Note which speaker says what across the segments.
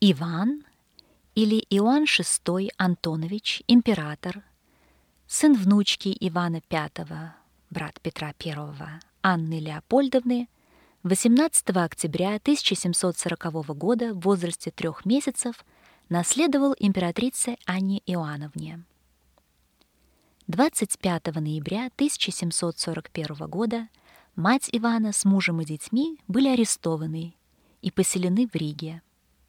Speaker 1: Иван или Иоанн VI Антонович, император, сын внучки Ивана V, брат Петра I, Анны Леопольдовны, 18 октября 1740 года в возрасте 3 месяцев наследовал императрице Анне Иоанновне. 25 ноября 1741 года мать Ивана с мужем и детьми были арестованы и поселены в Риге.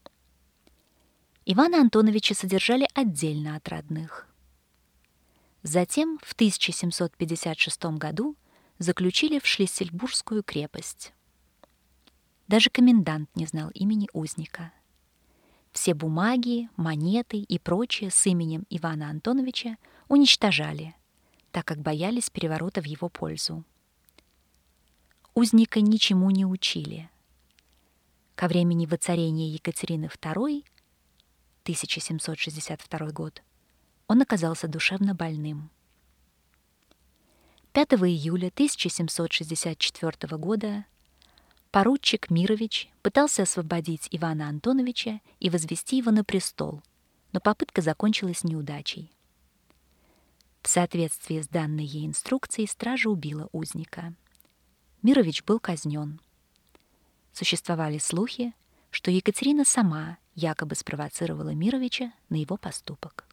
Speaker 1: Ивана Антоновича содержали отдельно от родных. Затем в 1756 году заключили в Шлиссельбургскую крепость. Даже комендант не знал имени узника. Все бумаги, монеты и прочее с именем Ивана Антоновича уничтожали, так как боялись переворота в его пользу. Узника ничему не учили. Ко времени воцарения Екатерины II, 1762 год, он оказался душевно больным. 5 июля 1764 года поручик Мирович пытался освободить Ивана Антоновича и возвести его на престол, но попытка закончилась неудачей. В соответствии с данной ей инструкцией стража убила узника. Мирович был казнен. Существовали слухи, что Екатерина сама якобы спровоцировала Мировича на его поступок.